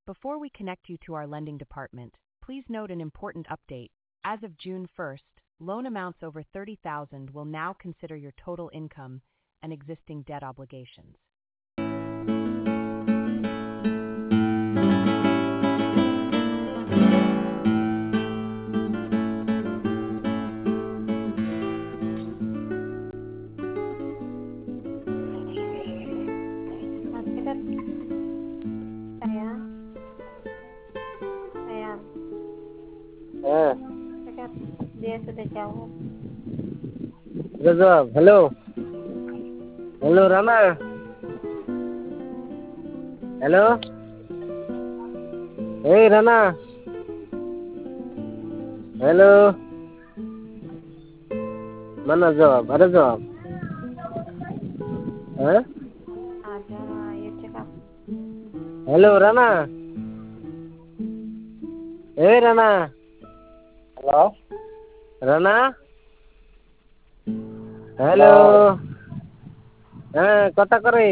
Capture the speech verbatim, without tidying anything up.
Before we connect you to our lending department, please note an important update. As of June first, loan amounts over thirty thousand will now consider your total income and existing debt obligations. Sayang, sayang, sayang. Eh, Dekat, dia sudah jawab. sudah jawab. Halo. Halo Rama. Halo. Hei Rana. Halo. Mana jawab? Ada jawab? Eh? Ada, ya cakap. Halo Rana. Hei Rana. Halo. Rana. Halo. Eh, kata kore.